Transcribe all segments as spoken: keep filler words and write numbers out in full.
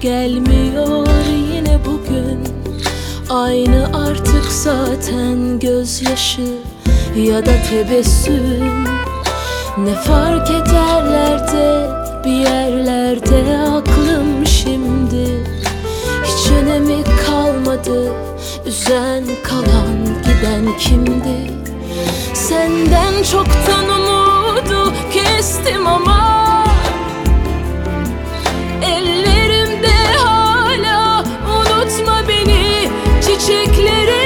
gelmiyor yine bugün. Aynı artık zaten gözyaşı ya da tebessüm. Ne fark ederler de bir yerlerde aklım şimdi. Hiç önemi kalmadı, üzen kalan giden kimdi? Senden çoktan umudu kestim ama ellerimde hala unutma beni çiçekleri.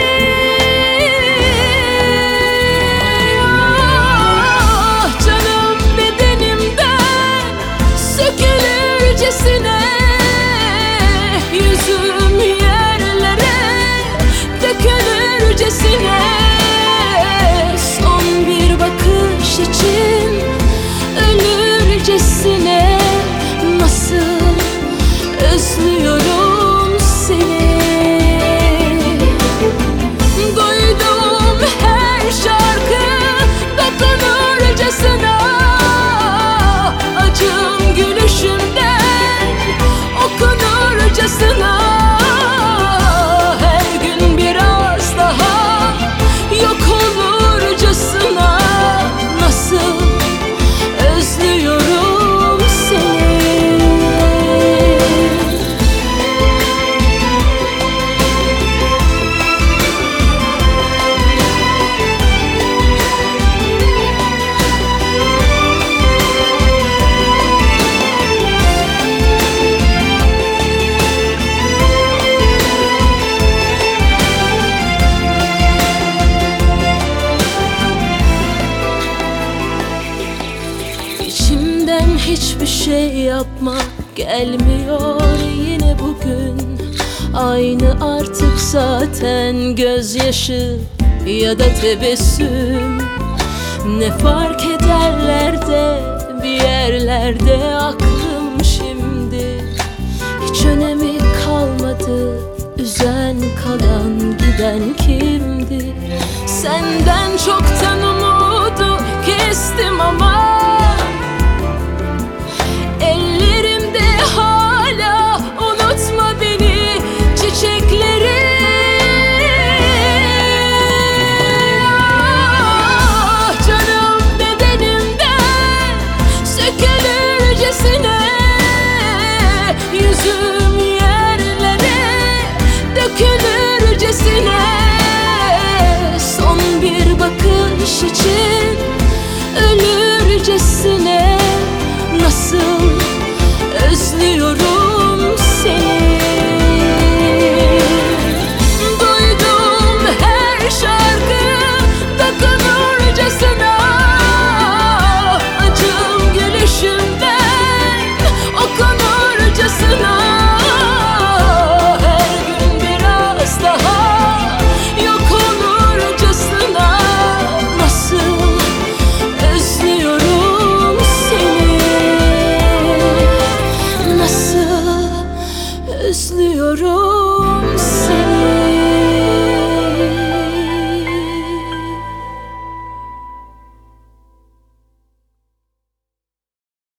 Ah, canım bedenimden sökülürcesine, yüzüm yerlere dökülürcesine. Son bir bakış için ölürcesine, nasıl özlüyorum seni. Duyduğum her şarkı dokunurcasına, acım gülüşümden okunurcasına. Her gün biraz daha yok olurcasına, nasıl özlüyorum seni. İçimden hiçbir şey yapma gelmiyor yine bugün. Aynı artık zaten gözyaşı ya da tebessüm. Ne fark ederler de bir yerlerde aklım şimdi. Hiç önemi kalmadı, üzen kalan giden kimdi? Senden çoktan